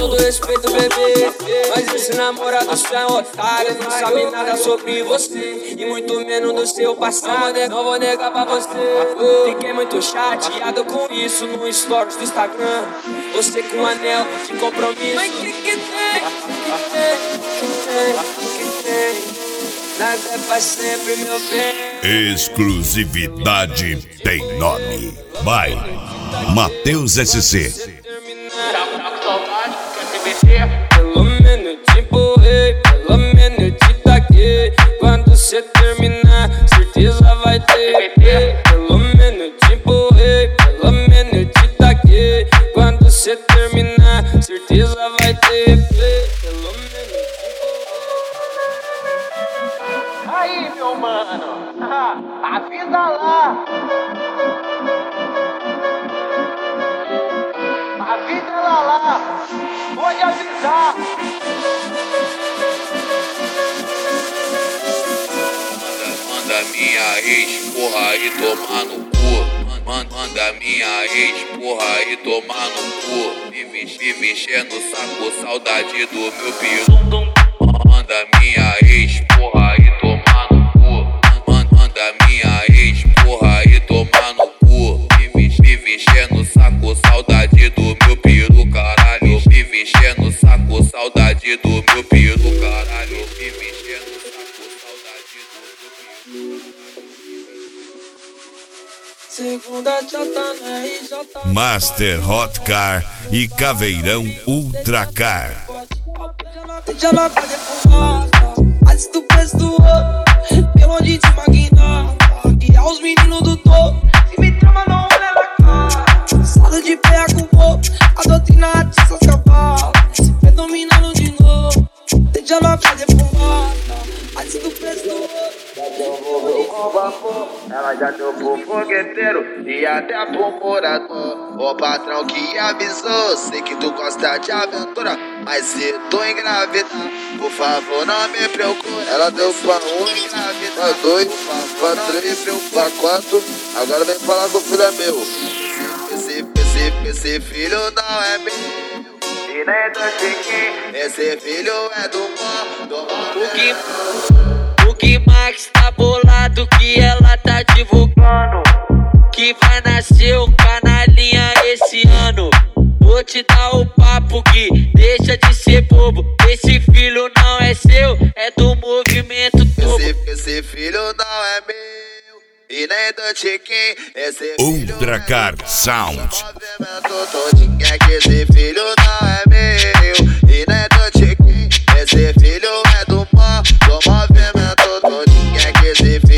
todo respeito, bebê, mas esse namorado seu é um otário. Não sabe nada sobre você e muito menos do seu passado. Não vou negar pra você. Fiquei muito chateado com isso no stories do Instagram. Você com um anel de compromisso. Mas que tem? Que tem? Nada é pra sempre, meu bem. Exclusividade tem nome. Vai, Matheus SC. Pelo menos te empurrei, pelo menos te taquei. Quando cê terminar, certeza vai ter. Pelo menos te empurrei, pelo menos te taquei. Quando cê terminar, certeza vai ter. Pelo menos. Aí, meu mano, avisa lá. Avisa ela lá. Pode avisar. Manda minha ex, porra, e tomar no cu. Manda minha ex, porra, e tomar no cu. Me mexendo no saco, saudade do meu piru. Manda minha ex, porra, e tomar no cu. Manda minha ex, porra, e tomar no cu. Me mexendo no saco, saudade do meu piru, caralho. Me mexendo no saco, saudade do meu piru, caralho. Me mexendo no saco, saudade do meu piru. Segunda jota na RJ. Master Hot Car e Caveirão Ultra Car. Deixa ela fazer fumaça, antes do preço do ouro. Pelo onde te magnata, e aos meninos do topo. Se me trama, não olha na cara. Salo de pé com bobo, a doutrina atiça seu pau. Se predominando de novo. Deixa ela fazer fumaça, antes do preço do ouro. Ela já deu pro fogueteiro e até pro morador. O patrão que avisou, sei que tu gosta de aventura, mas se tu engravidar, por favor não me preocupe. Ela deu pra um engravidar, pra dois, pra três, pra quatro. Agora vem falar que o filho é meu. Esse filho não é meu e nem do Chiquinho. Esse filho é do O que Max tá bolado que ela tá divulgando que vai nascer um canalinha esse ano. Vou te dar o papo que deixa de ser bobo. Esse filho não é seu, é do movimento todo. Esse filho não é meu e nem do Chiquinho. Esse filho Ultra Car Sound. Esse filho não é meu e nem do Chiquinho. Esse filho é do movimento todinho. Esse filho